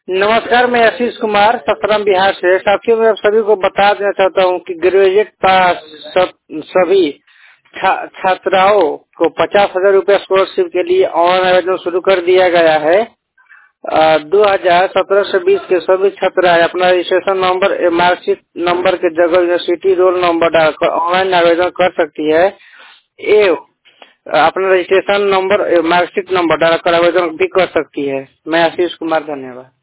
नमस्कार, मैं आशीष कुमार सत्रम बिहार से। साथियों, मैं आप सभी को बता देना चाहता हूं कि ग्रेजुएट पास सभी छात्राओं को 50,000 रुपये स्कॉलरशिप के लिए ऑनलाइन आवेदन शुरू कर दिया गया है। 2017 से 20 के सभी छात्राएं अपना रजिस्ट्रेशन नंबर, मार्कशीट नंबर के जगह यूनिवर्सिटी रोल नंबर डालकर ऑनलाइन आवेदन कर सकती है। अपना रजिस्ट्रेशन नंबर, मार्कशीट नंबर डालकर आवेदन भी कर सकती है। मैं आशीष कुमार, धन्यवाद।